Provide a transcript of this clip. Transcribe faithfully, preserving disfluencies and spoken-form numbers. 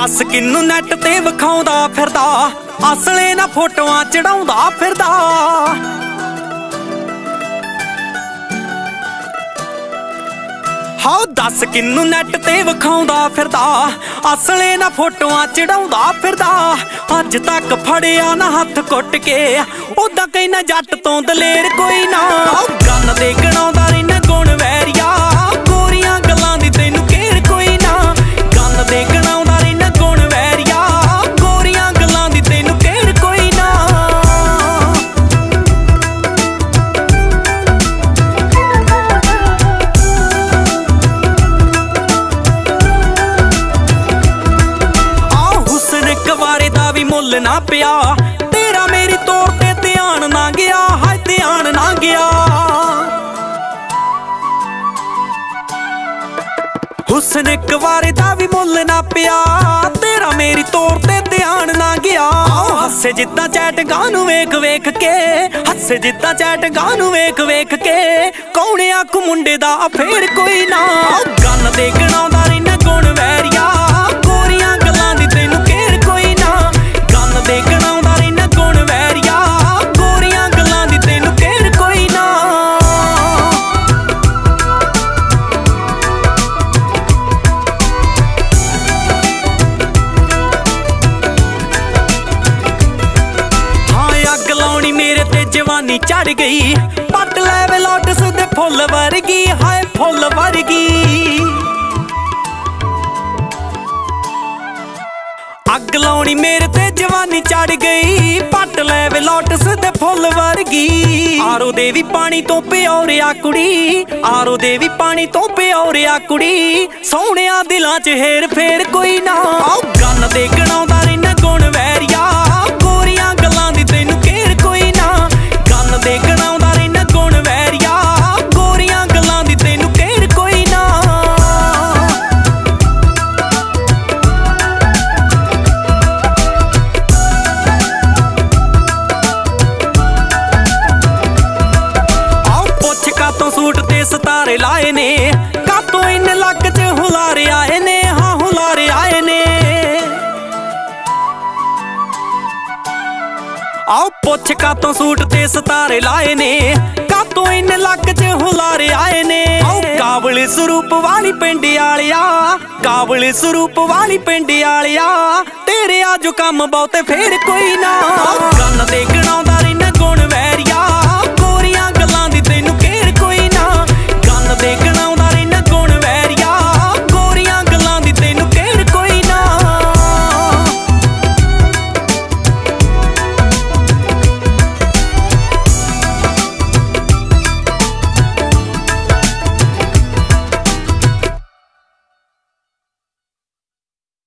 दस किन्नू नैट ते विखाउंदा फिरदा, असले ना फोटोआं चढ़ाउंदा फिरदा। हाओ दस किन्नू नैट ते विखाउंदा फिरदा, असले ना फोटोआं चढ़ाउंदा फिरदा। अज तक फड़िया ना हत्थ कुट के, ओदा कहना जट तो दलेर कोई ना। गन दे गणाउंदा रैना गुण वैरिया, गोरियां गल्लां दी तैनू घेर कोई ना। गन दे गणाउंदा रैना गुण वैरिया, गोरियां गल्लां दी तैनू घेर कोई ना। मुल ना पिया तेरा मेरी तौर ते ध्यान ना गया, हाय ध्यान ना गया। हुस्न इक वारे दा भी मुल ना पिया, तेरा मेरी तौर ते ध्यान ना गया। हस्से जिद्दां चैट गानू वेख वेख के, हस्से जिद्दां चैट गानू वेख वेख के, कौन आखू मुंडे दा फेर कोई ना। गन दे गणाउंदा रैना गुण वैरिया, गोरियां गल्लां दी तैनू घेर कोई ना। दे गणाउंदा रैना गुण वैरिया, गोरियां गल्लां दी तैनू घेर कोई ना। हाँ अग लाउणी मेरे ते जवानी चढ़ गई, पट लैवे लोटस दे फुल वर्गी, हाय फुल वर्गी। अग लाउणी मेरे ते जवानी चढ़ गई, पट लैवे लोटस दे फुल वर्गी। आरो दे वी पानी तो प्योरिया कुड़ी, आरो दे वी पानी तो प्योरिया कुड़ी, सोहणिया दिलां च हेर फेर कोई ना। गन दे गणाउंदा रैना गुण वैरिया, गोरियां गल्लां दी तैनू घेर कोई ना। गन दे गणाउंदा रैना गुण वैरिया, गोरियां गल्लां दी तैनू घेर कोई ना। सूट ते सितारे लाए ने, कातों इन लक च हुलारे आए ने, हाँ हुलारे आए ने। आओ पुछ कातों सूट ते सितारे लाए ने, कातों इन लक च हुलारे आए ने। आओ काबले स्वरूप वाली पिंड आलिया, काबले स्वरूप वाली पिंड आलिया, तेरे आजो कम बहुते फेर कोई ना। गन दे गणाउंदा